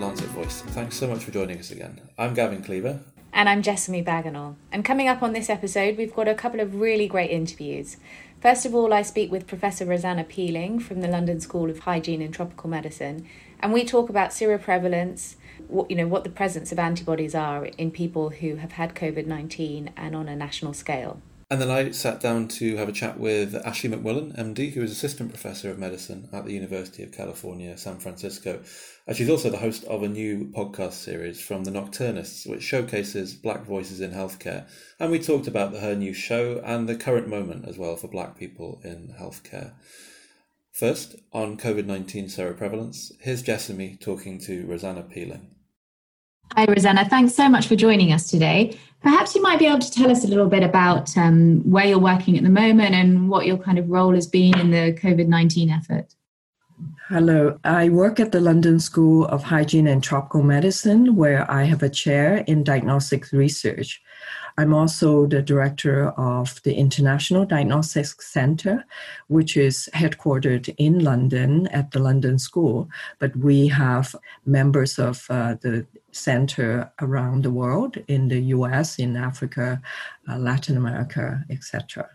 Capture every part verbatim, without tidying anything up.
Lancet Voice. Thanks so much for joining us again. I'm Gavin Cleaver. And I'm Jessamy Bagenal. And coming up on this episode, we've got a couple of really great interviews. First of all, I speak with Professor Rosanna Peeling from the London School of Hygiene and Tropical Medicine, and we talk about seroprevalence, what, you know, what the presence of antibodies are in people who have had covid nineteen and on a national scale. And then I sat down to have a chat with Ashley McMullen, M D, who is Assistant Professor of Medicine at the University of California, San Francisco. And she's also the host of a new podcast series from The Nocturnists, which showcases Black voices in healthcare. And we talked about her new show and the current moment as well for Black people in healthcare. First, on covid nineteen seroprevalence, here's Jessamy talking to Rosanna Peeling. Hi, Rosanna. Thanks so much for joining us today. Perhaps you might be able to tell us a little bit about um, where you're working at the moment and what your kind of role has been in the covid nineteen effort. Hello. I work at the London School of Hygiene and Tropical Medicine, where I have a chair in diagnostics research. I'm also the director of the International Diagnostics Centre, which is headquartered in London at the London School, but we have members of uh, the center around the world, in the U S, in Africa, uh, Latin America, et cetera.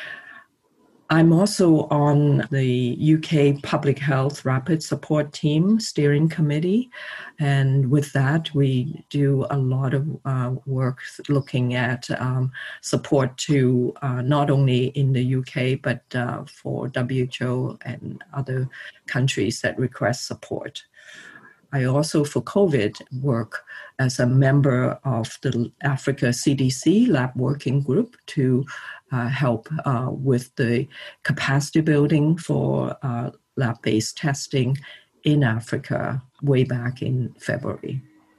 I'm also on the U K Public Health Rapid Support Team Steering Committee, and with that we do a lot of uh, work looking at um, support to uh, not only in the U K but uh, for W H O and other countries that request support. I also, for COVID, work as a member of the Africa C D C Lab Working Group to uh, help uh, with the capacity building for uh, lab-based testing in Africa way back in February.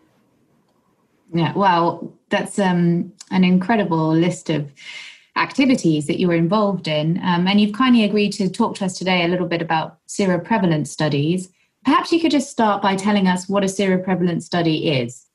Yeah, well, that's um, an incredible list of activities that you were involved in. Um, and you've kindly agreed to talk to us today a little bit about seroprevalence studies. Perhaps you could just start by telling us what a seroprevalence study is.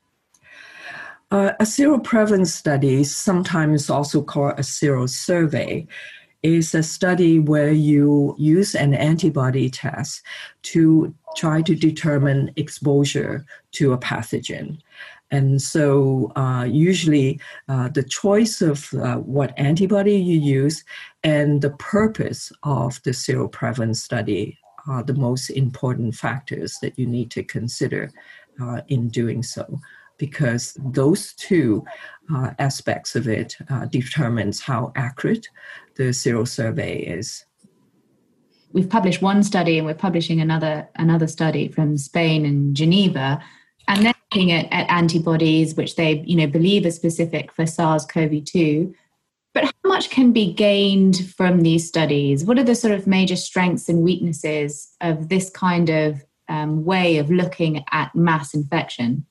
Uh, a seroprevalence study, sometimes also called a serosurvey, is a study where you use an antibody test to try to determine exposure to a pathogen. And so uh, usually uh, the choice of uh, what antibody you use and the purpose of the seroprevalence study are the most important factors that you need to consider uh, in doing so, because those two uh, aspects of it uh, determines how accurate the serosurvey is. We've published one study and we're publishing another another study from Spain and Geneva, and they're looking at, at antibodies which they you know believe are specific for SARS-C o V two. But how much can be gained from these studies? What are the sort of major strengths and weaknesses of this kind of um, way of looking at mass infection?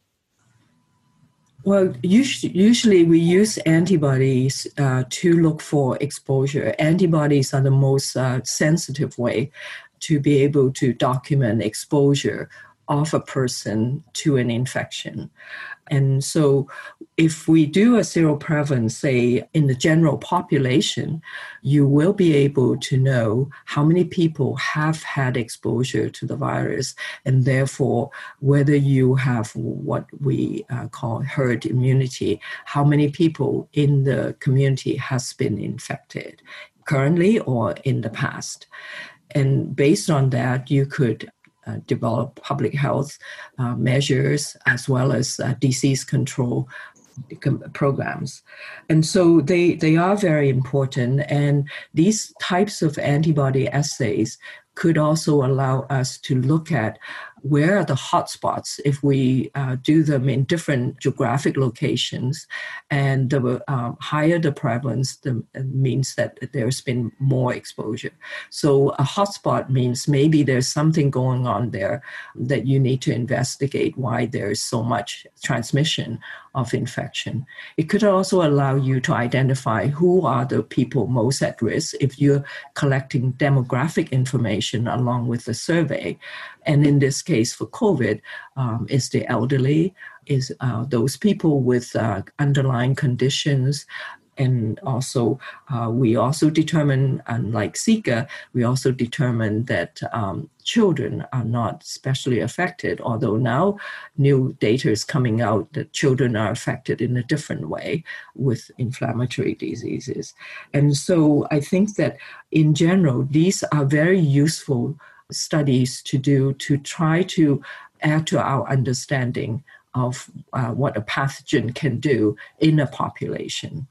Well, usually, usually we use antibodies uh, to look for exposure. Antibodies are the most uh, sensitive way to be able to document exposure of a person to an infection. And so if we do a seroprevalence, say, in the general population, you will be able to know how many people have had exposure to the virus, and therefore whether you have what we uh, call herd immunity, how many people in the community has been infected currently or in the past. And based on that, you could Uh, develop public health uh, measures as well as uh, disease control programs. And so they, they are very important. And these types of antibody assays could also allow us to look at where are the hotspots if we uh, do them in different geographic locations. And the um, higher the prevalence, the, means that there's been more exposure. So a hotspot means maybe there's something going on there that you need to investigate why there's so much transmission of infection. It could also allow you to identify who are the people most at risk if you're collecting demographic information along with the survey. And in this case for COVID, um, is the elderly, is uh, those people with uh, underlying conditions, And also, uh, we also determined, unlike Zika, we also determined that um, children are not especially affected, although now new data is coming out that children are affected in a different way with inflammatory diseases. And so I think that in general, these are very useful studies to do to try to add to our understanding of uh, what a pathogen can do in a population.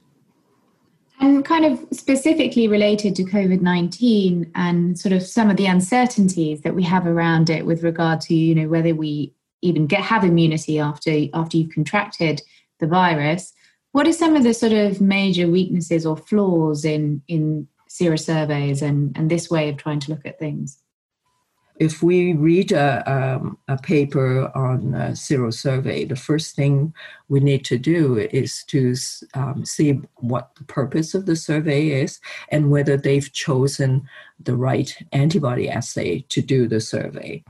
And kind of specifically related to COVID nineteen and sort of some of the uncertainties that we have around it with regard to, you know, whether we even get have immunity after after you've contracted the virus. What are some of the sort of major weaknesses or flaws in, in serosurveys and, and this way of trying to look at things? If we read a, um, a paper on a serosurvey, the first thing we need to do is to um, see what the purpose of the survey is and whether they've chosen the right antibody assay to do the survey.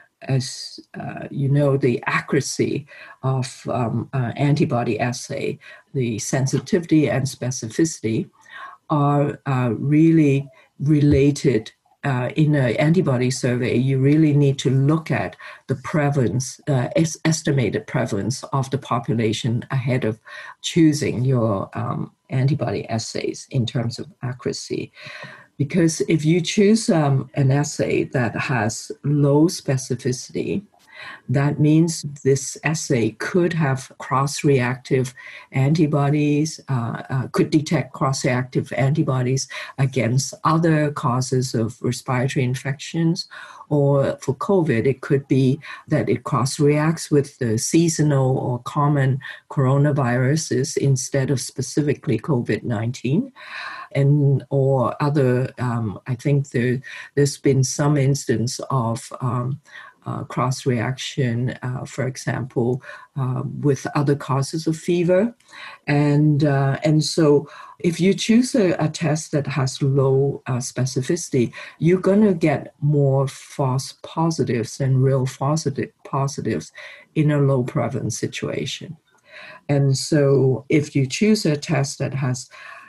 As uh, you know, the accuracy of um, uh, antibody assay, the sensitivity and specificity are uh, really related. Uh, in an antibody survey, you really need to look at the prevalence, uh, es- estimated prevalence of the population ahead of choosing your um, antibody assays in terms of accuracy. Because if you choose um, an assay that has low specificity, that means this assay could have cross-reactive antibodies, uh, uh, could detect cross-reactive antibodies against other causes of respiratory infections. Or for COVID, it could be that it cross-reacts with the seasonal or common coronaviruses instead of specifically COVID nineteen. And or other, um, I think there, there's been some instance of um, Uh, cross-reaction, uh, for example, uh, with other causes of fever. And uh, and so if you choose a, a test that has low uh, specificity, you're going to get more false positives than real positive positives in a low prevalence situation. And so if you choose a test that has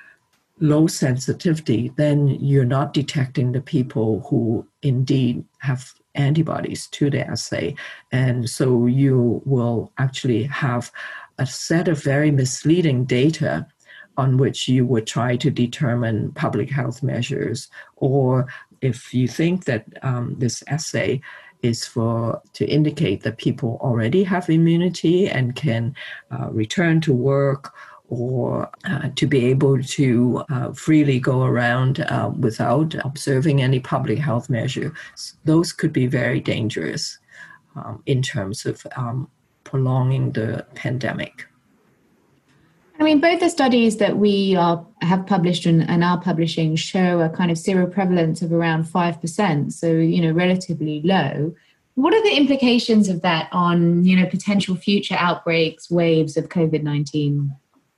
low sensitivity, then you're not detecting the people who indeed have antibodies to the assay. And so you will actually have a set of very misleading data on which you would try to determine public health measures. Or if you think that um, this assay is for to indicate that people already have immunity and can uh, return to work, or uh, to be able to uh, freely go around uh, without observing any public health measures, those could be very dangerous um, in terms of um, prolonging the pandemic. I mean, both the studies that we are have published and, and are publishing show a kind of seroprevalence of around five percent, so, you know, relatively low. What are the implications of that on, you know, potential future outbreaks, waves of COVID nineteen?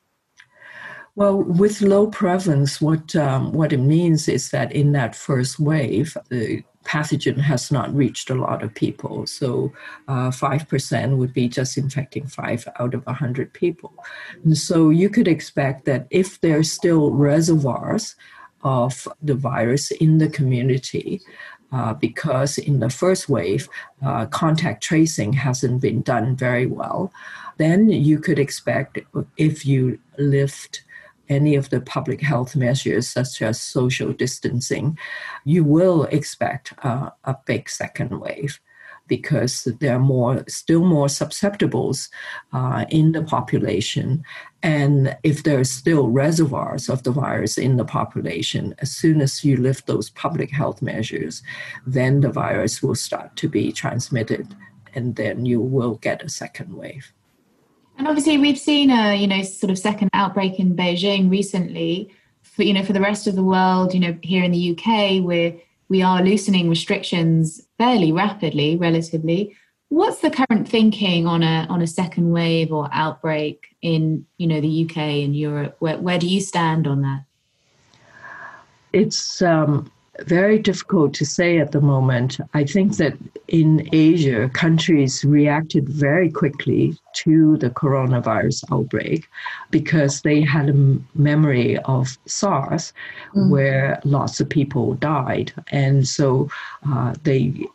Well, with low prevalence, what um, what it means is that in that first wave, the pathogen has not reached a lot of people. So uh, five percent would be just infecting five out of one hundred people. And so you could expect that if there's still reservoirs of the virus in the community, uh, because in the first wave, uh, contact tracing hasn't been done very well, then you could expect if you lift any of the public health measures, such as social distancing, you will expect uh, a big second wave, because there are more, still more susceptibles uh, in the population. And if there are still reservoirs of the virus in the population, as soon as you lift those public health measures, then the virus will start to be transmitted, and then you will get a second wave. And obviously, we've seen a, you know, sort of second outbreak in Beijing recently. For, you know, for the rest of the world, you know, here in the U K, we're, we are loosening restrictions fairly rapidly, relatively. What's the current thinking on a on a second wave or outbreak in, you know, the U K and Europe? Where where do you stand on that? It's um, very difficult to say at the moment. I think that in Asia, countries reacted very quickly to the coronavirus outbreak because they had a memory of SARS, mm. where lots of people died. And so uh, they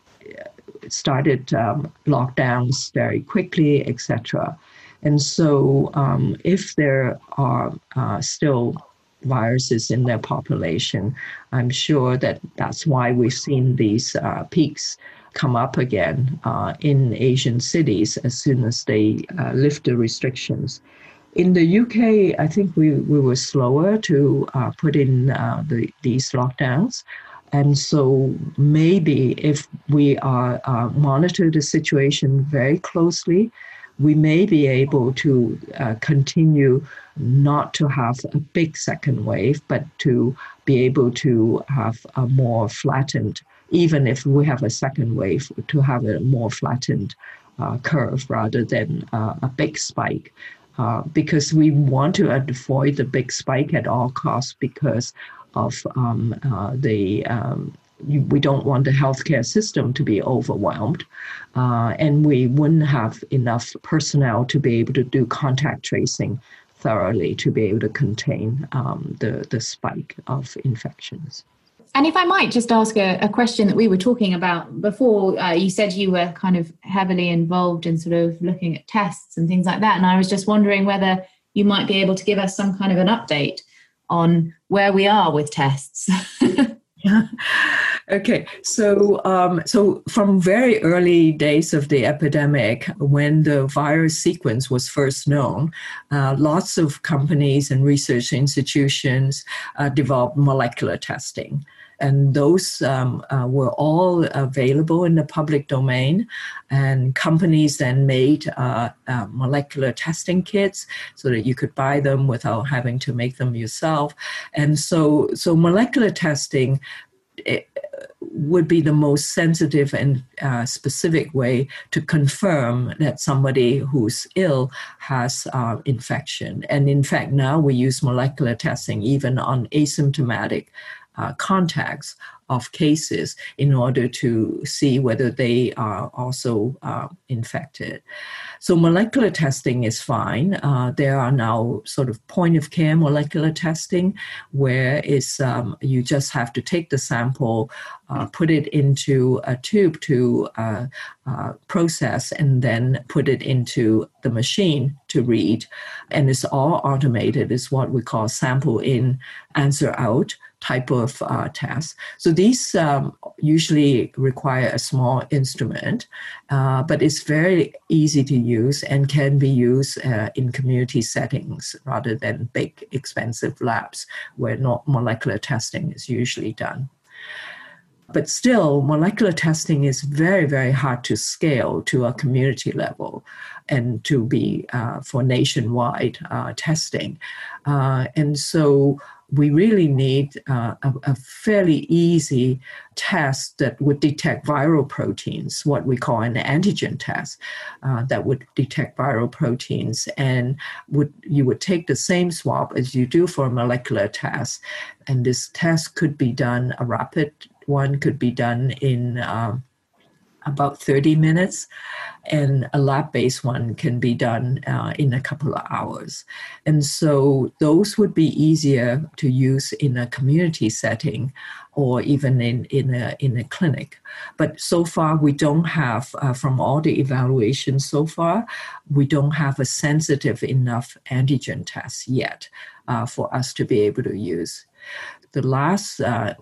started um, lockdowns very quickly, et cetera. And so um, if there are uh, still viruses in their population, I'm sure that that's why we've seen these uh, peaks come up again uh, in Asian cities as soon as they uh, lift the restrictions. In the U K, I think we, we were slower to uh, put in uh, the, these lockdowns. And so maybe if we are uh, monitor the situation very closely, we may be able to uh, continue not to have a big second wave, but to be able to have a more flattened, even if we have a second wave, to have a more flattened uh, curve rather than uh, a big spike. Uh, because we want to avoid the big spike at all costs because of um, uh, the um, we don't want the healthcare system to be overwhelmed, uh, and we wouldn't have enough personnel to be able to do contact tracing thoroughly to be able to contain um, the, the spike of infections. And if I might just ask a, a question that we were talking about before, uh, you said you were kind of heavily involved in sort of looking at tests and things like that. And I was just wondering whether you might be able to give us some kind of an update on where we are with tests. Yeah. Okay. So, um, so from very early days of the epidemic, when the virus sequence was first known, uh, lots of companies and research institutions uh, developed molecular testing. And those um, uh, were all available in the public domain. And companies then made uh, uh, molecular testing kits so that you could buy them without having to make them yourself. And so, so molecular testing it, would be the most sensitive and uh, specific way to confirm that somebody who's ill has uh, infection. And in fact, now we use molecular testing even on asymptomatic Uh, contacts of cases in order to see whether they are also uh, infected. So molecular testing is fine. Uh, there are now sort of point of care molecular testing where it's, um, you just have to take the sample, uh, put it into a tube to uh, uh, process, and then put it into the machine to read. And it's all automated. It's what we call sample in, answer out type of uh, test. So these um, usually require a small instrument, uh, but it's very easy to use and can be used uh, in community settings rather than big, expensive labs where not molecular testing is usually done. But still, molecular testing is very, very hard to scale to a community level and to be uh, for nationwide uh, testing. Uh, and so we really need uh, a, a fairly easy test that would detect viral proteins, what we call an antigen test, uh, that would detect viral proteins. And would you would take the same swab as you do for a molecular test. And this test could be done, a rapid one could be done in um, about thirty minutes, and a lab-based one can be done uh, in a couple of hours. And so those would be easier to use in a community setting or even in, in, a, in a clinic. But so far, we don't have, uh, from all the evaluations so far, we don't have a sensitive enough antigen test yet uh, for us to be able to use. The last uh,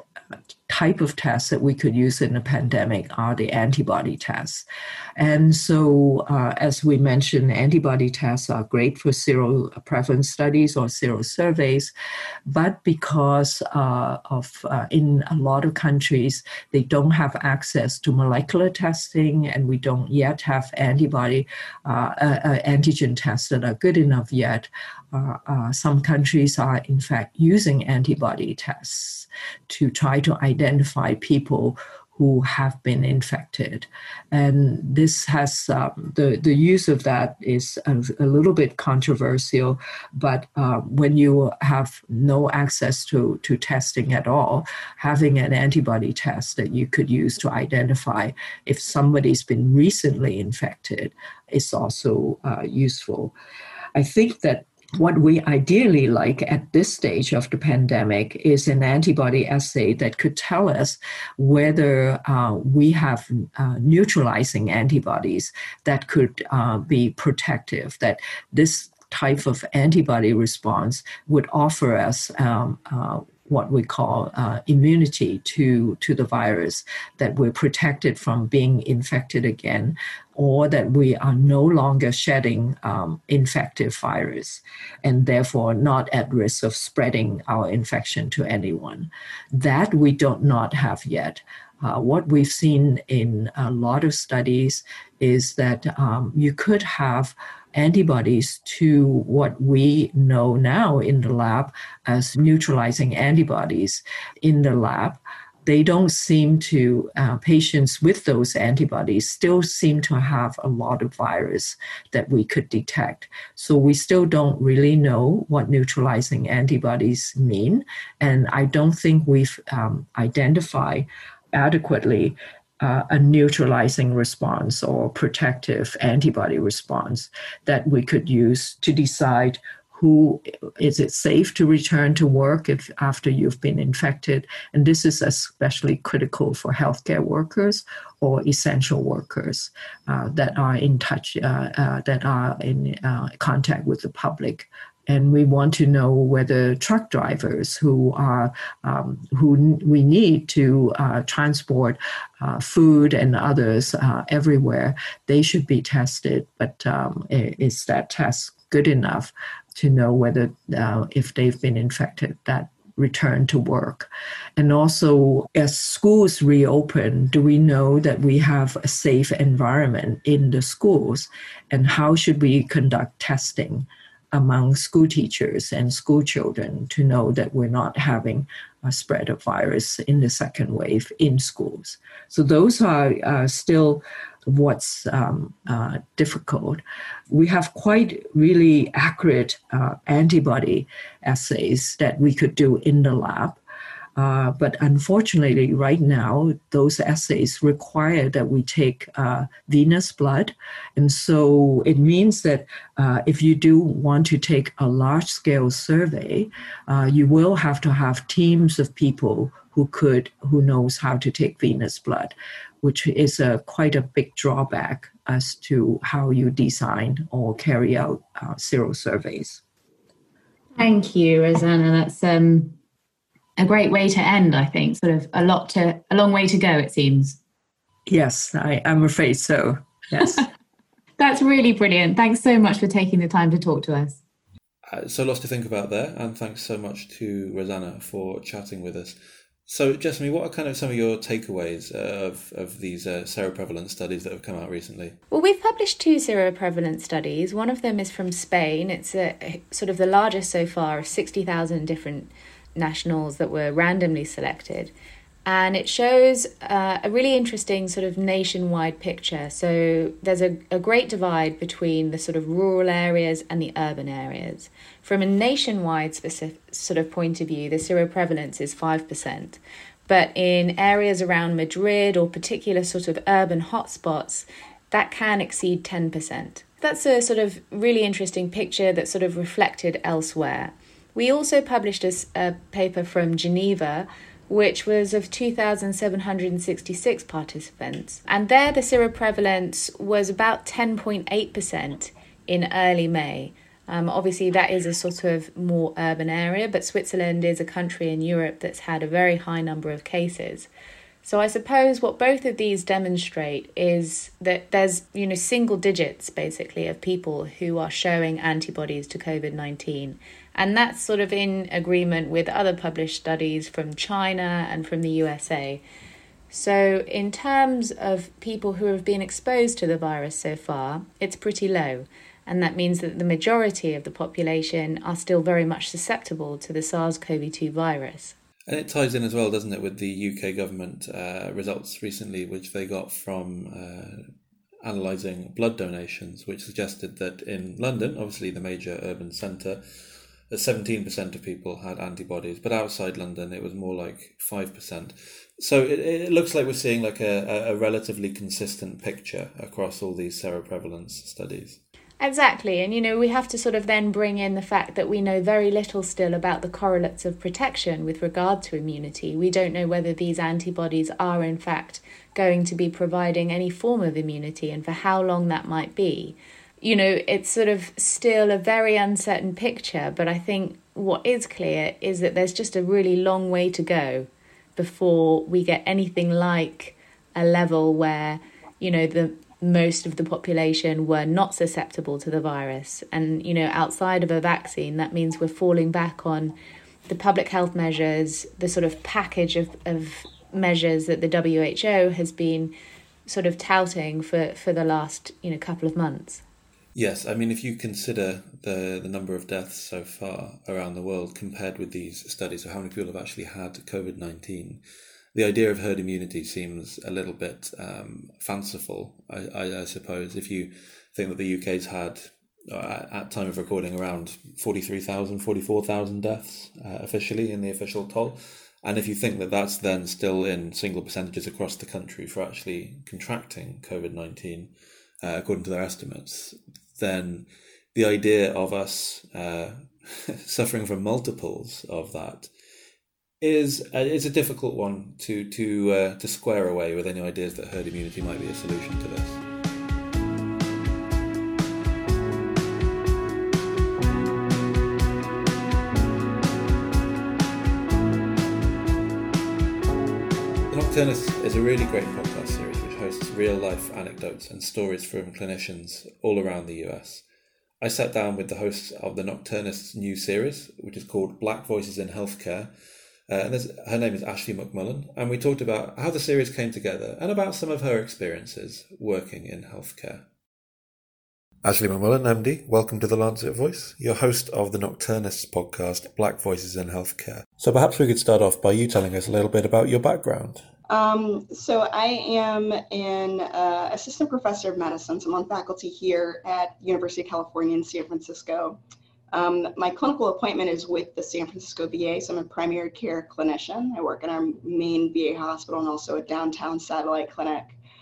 type of tests that we could use in a pandemic are the antibody tests. And so, uh, as we mentioned, antibody tests are great for seroprevalence studies or serosurveys, but because uh, of, uh, in a lot of countries, they don't have access to molecular testing, and we don't yet have antibody, uh, uh, antigen tests that are good enough yet. Uh, uh, some countries are, in fact, using antibody tests to try to identify people who have been infected. And this has, um, the, the use of that is a, a little bit controversial, but uh, when you have no access to, to testing at all, having an antibody test that you could use to identify if somebody's been recently infected is also uh, useful. I think that what we ideally like at this stage of the pandemic is an antibody assay that could tell us whether uh, we have uh, neutralizing antibodies that could uh, be protective, that this type of antibody response would offer us um, uh, what we call uh, immunity to, to the virus, that we're protected from being infected again, or that we are no longer shedding um, infective virus and therefore not at risk of spreading our infection to anyone. That we do not have yet. Uh, what we've seen in a lot of studies is that um, you could have antibodies to what we know now in the lab as neutralizing antibodies in the lab. They don't seem to, uh, patients with those antibodies still seem to have a lot of virus that we could detect. So we still don't really know what neutralizing antibodies mean. And I don't think we've um, identified adequately uh, a neutralizing response or protective antibody response that we could use to decide who is it safe to return to work if after you've been infected. And this is especially critical for healthcare workers or essential workers uh, that are in touch, uh, uh, that are in uh, contact with the public. And we want to know whether truck drivers who are um, who we need to uh, transport uh, food and others uh, everywhere, they should be tested. But um, is that test good enough to know whether uh, if they've been infected, that return to work? And also, as schools reopen, do we know that we have a safe environment in the schools? And how should we conduct testing among school teachers and school children to know that we're not having a spread of virus in the second wave in schools? So those are uh, still what's um, uh, difficult. We have quite really accurate uh, antibody assays that we could do in the lab. Uh, but unfortunately, right now, those assays require that we take uh, venous blood. And so it means that uh, if you do want to take a large-scale survey, uh, you will have to have teams of people who could, who knows how to take venous blood, which is a quite a big drawback as to how you design or carry out uh, sero surveys. Thank you, Rosanna. That's um. a great way to end, I think. Sort of a lot to, a long way to go, it seems. Yes, I, I'm afraid so. Yes. That's really brilliant. Thanks so much for taking the time to talk to us. Uh, so lots to think about there, and thanks so much to Rosanna for chatting with us. So, Jessamy, what are kind of some of your takeaways uh, of, of these uh, seroprevalence studies that have come out recently? Well, we've published two seroprevalence studies. One of them is from Spain. It's a, a sort of the largest so far of sixty thousand different nationals that were randomly selected, and it shows uh, a really interesting sort of nationwide picture. So there's a, a great divide between the sort of rural areas and the urban areas. From a nationwide specific sort of point of view, the seroprevalence is five percent, but in areas around Madrid or particular sort of urban hotspots, that can exceed ten percent. That's a sort of really interesting picture that's sort of reflected elsewhere. We also published a, a paper from Geneva, which was of two thousand seven hundred sixty-six participants. And there the seroprevalence was about ten point eight percent in early May. Um, obviously, that is a sort of more urban area, but Switzerland is a country in Europe that's had a very high number of cases. So I suppose what both of these demonstrate is that there's, you know, single digits, basically, of people who are showing antibodies to COVID nineteen. And that's sort of in agreement with other published studies from China and from the U S A. So in terms of people who have been exposed to the virus so far, it's pretty low. And that means that the majority of the population are still very much susceptible to the SARS-C o V two virus. And it ties in as well, doesn't it, with the U K government uh, results recently, which they got from uh, analysing blood donations, which suggested that in London, obviously the major urban centre, seventeen percent of people had antibodies, but outside London it was more like five percent. So it, it looks like we're seeing like a, a relatively consistent picture across all these seroprevalence studies. Exactly. And, you know, we have to sort of then bring in the fact that we know very little still about the correlates of protection with regard to immunity. We don't know whether these antibodies are in fact going to be providing any form of immunity and for how long that might be. You know, it's sort of still a very uncertain picture, but I think what is clear is that there's just a really long way to go before we get anything like a level where, you know, the most of the population were not susceptible to the virus. And, you know, outside of a vaccine, that means we're falling back on the public health measures, the sort of package of, of measures that the W H O has been sort of touting for, for the last, you know, couple of months. Yes, I mean, if you consider the, the number of deaths so far around the world compared with these studies of how many people have actually had COVID nineteen, the idea of herd immunity seems a little bit um, fanciful, I, I, I suppose, if you think that the U K's had, uh, at time of recording, around forty-three thousand, forty-four thousand deaths uh, officially in the official toll. And if you think that that's then still in single percentages across the country for actually contracting COVID nineteen, uh, according to their estimates, then the idea of us uh, suffering from multiples of that is uh, is a difficult one to to uh, to square away with any ideas that herd immunity might be a solution to this. The Nocturnist is a really great podcast series which hosts real-life anecdotes and stories from clinicians all around the U S. I sat down with the hosts of the Nocturnist's new series, which is called Black Voices in Healthcare. Uh, and this, her name is Ashley McMullen, and we talked about how the series came together and about some of her experiences working in healthcare. Ashley McMullen, M D, welcome to The Lancet Voice, your host of the Nocturnists podcast, Black Voices in Healthcare. So perhaps we could start off by you telling us a little bit about your background. Um, so I am an uh, assistant professor of medicine, so I'm on faculty here at University of California in San Francisco. Um, my clinical appointment is with the San Francisco V A, so I'm a primary care clinician. I work in our main V A hospital and also a downtown satellite clinic.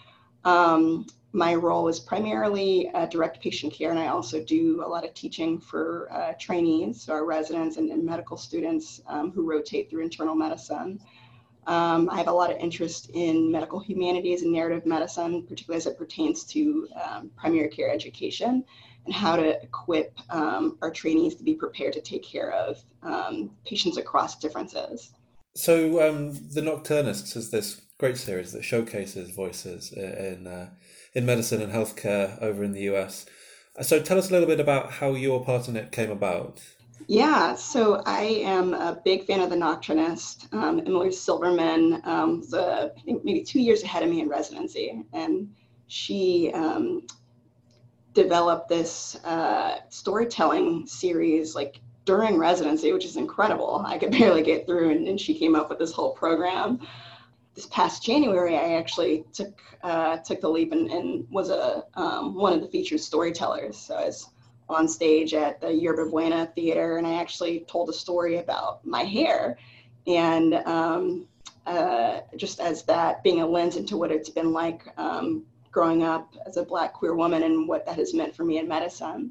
Um, my role is primarily uh, direct patient care, and I also do a lot of teaching for uh, trainees, so our residents and, and medical students um, who rotate through internal medicine. Um, I have a lot of interest in medical humanities and narrative medicine, particularly as it pertains to um, primary care education and how to equip um, our trainees to be prepared to take care of um, patients across differences. So um, The Nocturnists is this great series that showcases voices in uh, in medicine and healthcare over in the U S. So tell us a little bit about how your part in it came about. Yeah, so I am a big fan of The Nocturnist. Um, Emily Silverman um, was, uh, I think, maybe two years ahead of me in residency, and she um, developed this uh, storytelling series like during residency, which is incredible. I could barely get through, and, and she came up with this whole program. This past January, I actually took uh, took the leap and, and was a um, one of the featured storytellers. So I was on stage at the Yerba Buena Theater, and I actually told a story about my hair, and um, uh, just as that being a lens into what it's been like um, growing up as a Black queer woman and what that has meant for me in medicine.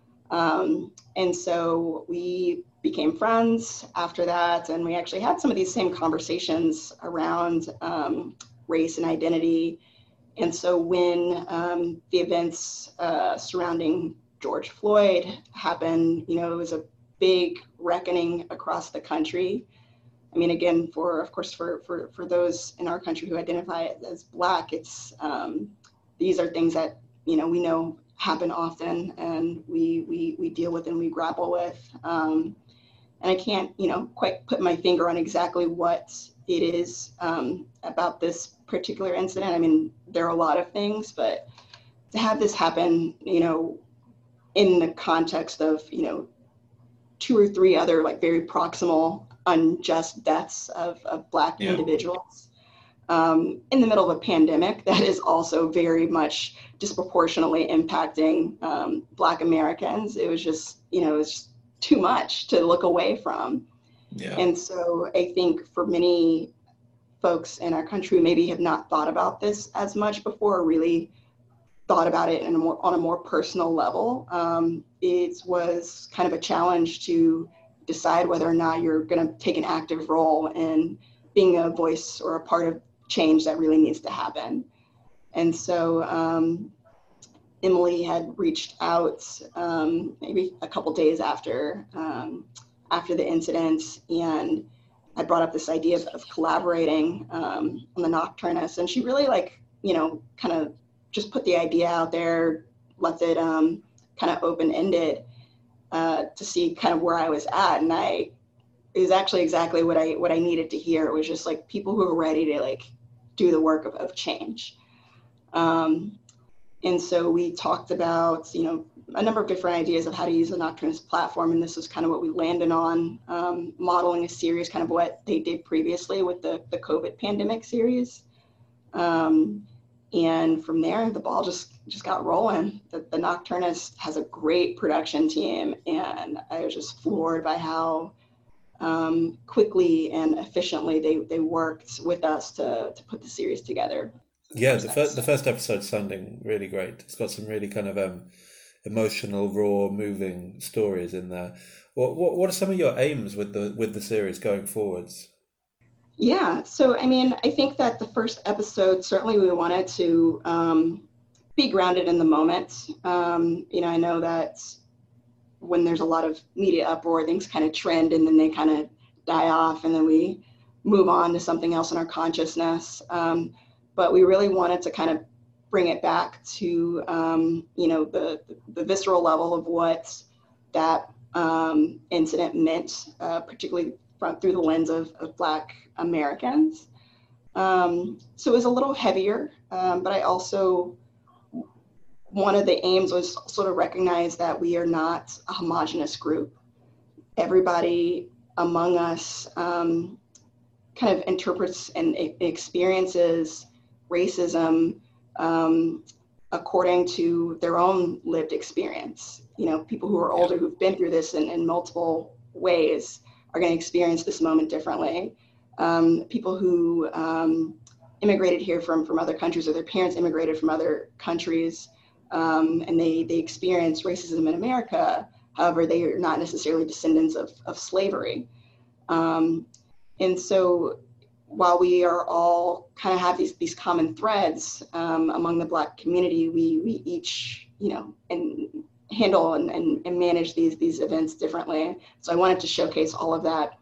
Um, and so we became friends after that, and we actually had some of these same conversations around um, race and identity. And so when um, the events uh, surrounding George Floyd happened, you know, it was a big reckoning across the country. I mean, again, for, of course, for, for, for those in our country who identify as Black, it's, um, these are things that, you know, we know happen often, and we, we, we deal with and we grapple with. Um, and I can't, you know, quite put my finger on exactly what it is um, about this particular incident. I mean, there are a lot of things, but to have this happen, you know, in the context of, you know, two or three other like very proximal unjust deaths of, of Black yeah. individuals. Um, in the middle of a pandemic that is also very much disproportionately impacting um, Black Americans. It was just, you know, it's just too much to look away from. Yeah. And so I think for many folks in our country who maybe have not thought about this as much before, really thought about it in a more, on a more personal level, um, it was kind of a challenge to decide whether or not you're going to take an active role in being a voice or a part of change that really needs to happen. And so um, Emily had reached out um, maybe a couple days after um, after the incident, and I brought up this idea of, of collaborating um, on the Nocturnist, and she really like, you know, kind of just put the idea out there, left it um, kind of open-ended uh, to see kind of where I was at, and I it was actually exactly what I what I needed to hear. It was just like people who are ready to like do the work of, of change. Um, and so we talked about, you know, a number of different ideas of how to use the Nocturnist platform. And this is kind of what we landed on, um, modeling a series, kind of what they did previously with the, the COVID pandemic series. Um, and from there, the ball just, just got rolling. The, the Nocturnist has a great production team. And I was just floored by how um, quickly and efficiently they, they worked with us to, to put the series together. Yeah, the first, the first episode's sounding really great. It's got some really kind of um, emotional, raw, moving stories in there. What, what what are some of your aims with the with the series going forwards? Yeah, so I mean, I think that the first episode, certainly we wanted to um, be grounded in the moment. Um, you know, I know that when there's a lot of media uproar, things kind of trend and then they kind of die off and then we move on to something else in our consciousness. Um, but we really wanted to kind of bring it back to, um, you know, the, the visceral level of what that um, incident meant, uh, particularly from, through the lens of, of Black Americans. Um, so it was a little heavier, um, but I also, one of the aims was sort of recognize that we are not a homogenous group. Everybody among us um, kind of interprets and experiences racism um, according to their own lived experience. You know, people who are older who've been through this in, in multiple ways are going to experience this moment differently. Um, people who um, immigrated here from, from other countries or their parents immigrated from other countries um, and they, they experience racism in America. However, they are not necessarily descendants of, of slavery. Um, and so while we are all kind of have these, these common threads um, among the Black community, we, we each, you know, and handle and, and, and manage these, these events differently. So I wanted to showcase all of that.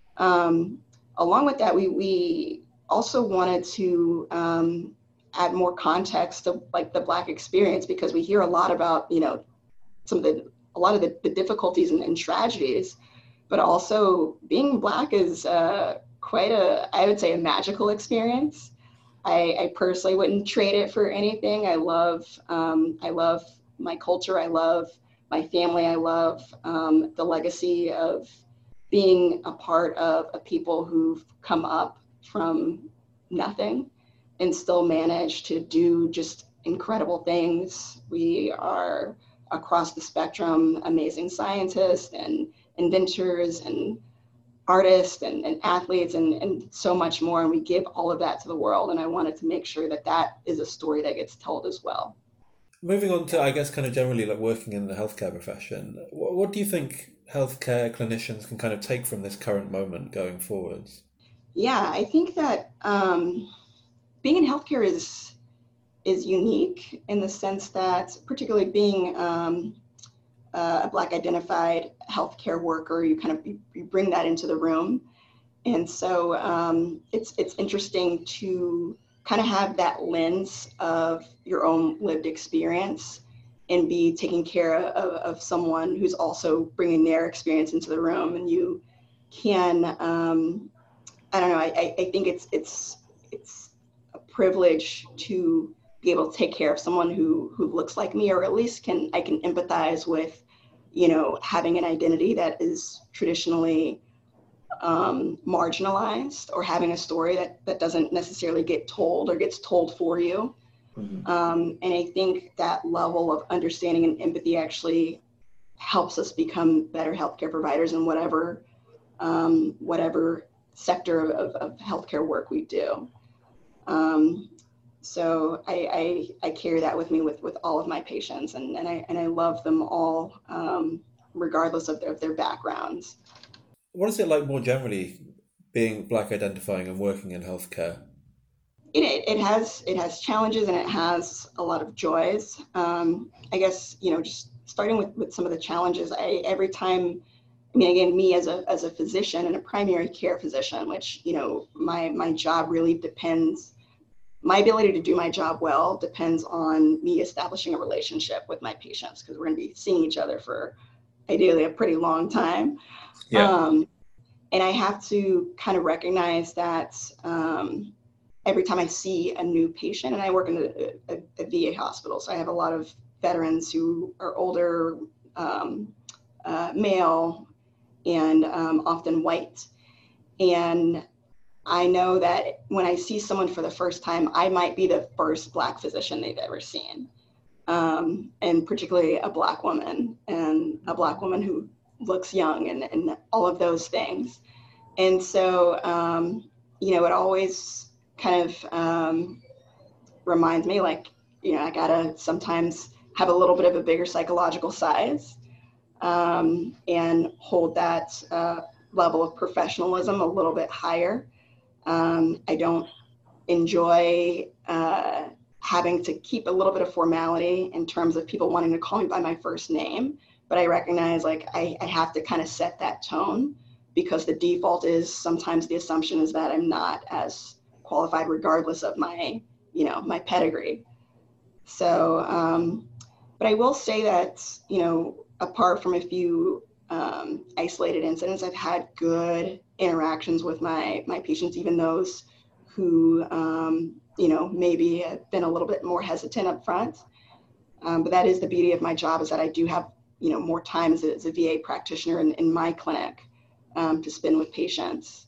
Um, along with that, we, we also wanted to um, add more context to like the Black experience, because we hear a lot about, you know, some of the, a lot of the, the difficulties and, and tragedies, but also being Black is uh, quite a, I would say, a magical experience. I, I personally wouldn't trade it for anything. I love, um, I love my culture. I love my family. I love um, the legacy of being a part of a people who've come up from nothing and still manage to do just incredible things. We are across the spectrum, amazing scientists and inventors and artists and, and athletes and, and so much more. And we give all of that to the world. And I wanted to make sure that that is a story that gets told as well. Moving on to, I guess, kind of generally like working in the healthcare profession, what, what do you think healthcare clinicians can kind of take from this current moment going forwards? Yeah, I think that um, being in healthcare is is unique in the sense that, particularly being um, uh, a Black identified healthcare worker, you kind of you, you bring that into the room, and so um, it's it's interesting to kind of have that lens of your own lived experience and be taking care of, of someone who's also bringing their experience into the room. And you can, um, I don't know, I, I think it's it's it's a privilege to be able to take care of someone who who looks like me, or at least can I can empathize with, you know, having an identity that is traditionally um, marginalized or having a story that, that doesn't necessarily get told or gets told for you. Mm-hmm. Um, and I think that level of understanding and empathy actually helps us become better healthcare providers in whatever um, whatever sector of, of healthcare work we do. Um, so I, I I carry that with me with, with all of my patients, and, and I and I love them all, um, regardless of their, of their backgrounds. What is it like more generally being Black identifying and working in healthcare? It, it has it has challenges and it has a lot of joys. Um, I guess, you know, just starting with, with some of the challenges, I every time, I mean, again, me as a as a physician and a primary care physician, which, you know, my my job really depends, my ability to do my job well depends on me establishing a relationship with my patients, because we're going to be seeing each other for ideally a pretty long time. Yeah. Um, and I have to kind of recognize that um, every time I see a new patient, and I work in a, a, a V A hospital, so I have a lot of veterans who are older, um, uh, male, and um, often white. And I know that when I see someone for the first time, I might be the first Black physician they've ever seen. Um, and particularly a Black woman, and a Black woman who looks young, and, and all of those things. And so, um, you know, it always kind of um, reminds me, like, you know, I gotta sometimes have a little bit of a bigger psychological size, um, and hold that uh, level of professionalism a little bit higher. Um, I don't enjoy uh, having to keep a little bit of formality in terms of people wanting to call me by my first name, but I recognize, like, I, I have to kind of set that tone, because the default is sometimes the assumption is that I'm not as qualified regardless of my, you know, my pedigree. So, um, but I will say that, you know, apart from a few um, isolated incidents, I've had good interactions with my, my patients, even those who, um, you know, maybe have been a little bit more hesitant up front. Um, but that is the beauty of my job, is that I do have, you know, more time as a, as a V A practitioner in, in my clinic um, to spend with patients.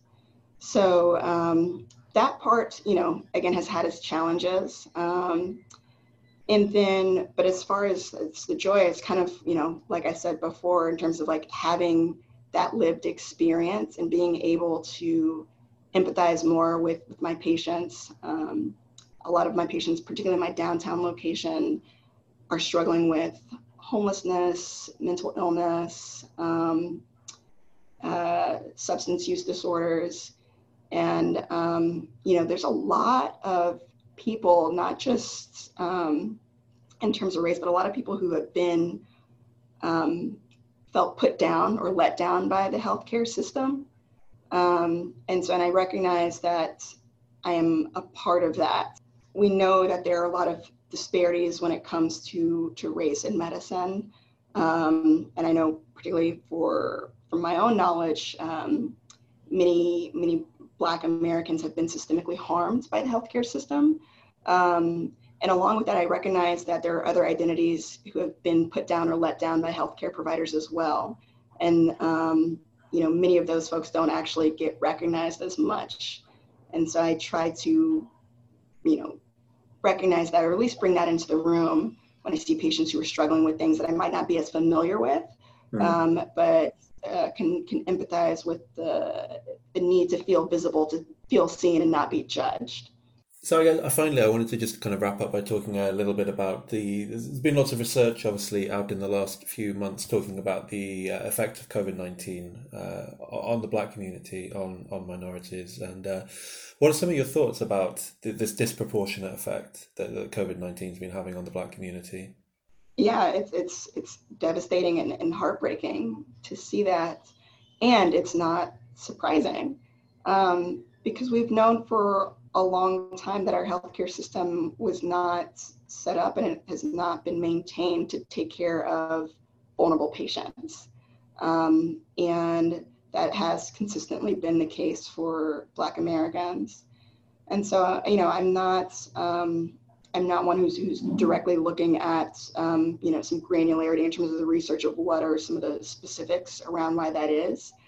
So um, that part, you know, again, has had its challenges. Um, and then, but as far as it's the joy, it's kind of, you know, like I said before, in terms of like having that lived experience and being able to empathize more with, with my patients. Um, a lot of my patients, particularly my downtown location, are struggling with homelessness, mental illness, um, uh, substance use disorders. And, um, you know, there's a lot of people, not just um, in terms of race, but a lot of people who have been um, felt put down or let down by the healthcare system. Um, and so, and I recognize that I am a part of that. We know that there are a lot of disparities when it comes to, to race in medicine. Um, and I know particularly for, from my own knowledge, um, many, many Black Americans have been systemically harmed by the healthcare system. Um, and along with that, I recognize that there are other identities who have been put down or let down by healthcare providers as well. And, um, you know, many of those folks don't actually get recognized as much. And so I try to, you know, recognize that, or at least bring that into the room when I see patients who are struggling with things that I might not be as familiar with, mm-hmm. um, but uh, can can empathize with the, the need to feel visible, to feel seen and not be judged. So I, finally, I wanted to just kind of wrap up by talking a little bit about the, there's been lots of research obviously out in the last few months talking about the uh, effect of COVID nineteen uh, on the Black community, on, on minorities. And uh, what are some of your thoughts about th- this disproportionate effect that, that COVID nineteen has been having on the Black community? Yeah, it's it's it's devastating and, and heartbreaking to see that. And it's not surprising um, because we've known for a long time that our healthcare system was not set up and it has not been maintained to take care of vulnerable patients. Um, and that has consistently been the case for Black Americans. And so, you know, I'm not, um, I'm not one who's, who's directly looking at, um, you know, some granularity in terms of the research of what are some of the specifics around why that is.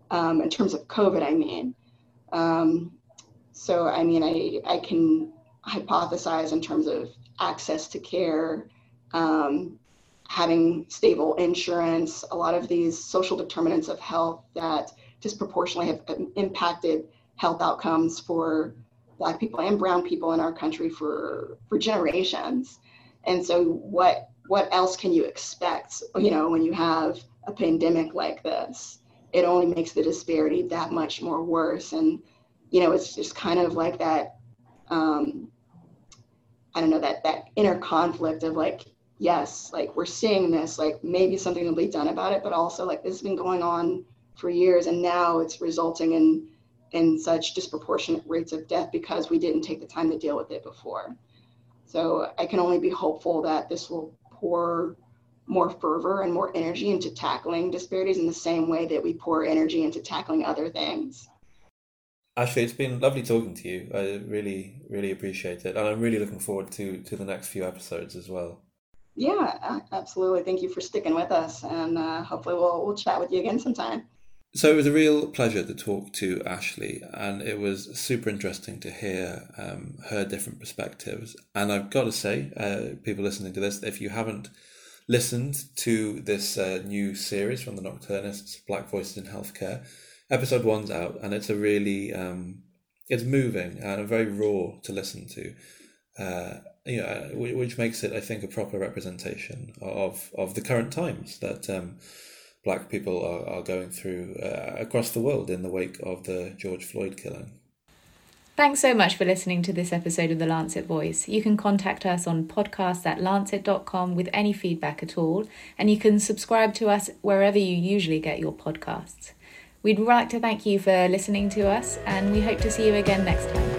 um, in terms of COVID, I mean. Um, so, I mean, I, I can hypothesize in terms of access to care, um, having stable insurance, a lot of these social determinants of health that disproportionately have impacted health outcomes for Black people and brown people in our country for, for generations. And so what what else can you expect, you know, when you have a pandemic like this? It only makes the disparity that much more worse. And, you know, it's just kind of like that, um, I don't know, that that inner conflict of like, yes, like we're seeing this, like maybe something will be done about it, but also like this has been going on for years, and now it's resulting in in such disproportionate rates of death because we didn't take the time to deal with it before. So I can only be hopeful that this will pour more fervor and more energy into tackling disparities in the same way that we pour energy into tackling other things. Ashley, it's been lovely talking to you. I really, really appreciate it. And I'm really looking forward to, to the next few episodes as well. Yeah, absolutely. Thank you for sticking with us. And uh, hopefully we'll we'll chat with you again sometime. So it was a real pleasure to talk to Ashley, and it was super interesting to hear um, her different perspectives. And I've got to say, uh, people listening to this, if you haven't listened to this uh, new series from the Nocturnists, Black Voices in Healthcare, episode one's out, and it's a really, um, it's moving and very raw to listen to, uh, you know, which makes it, I think, a proper representation of, of the current times that um, Black people are, are going through uh, across the world in the wake of the George Floyd killing. Thanks so much for listening to this episode of The Lancet Voice. You can contact us on podcasts at lancet dot com with any feedback at all, and you can subscribe to us wherever you usually get your podcasts. We'd like to thank you for listening to us, and we hope to see you again next time.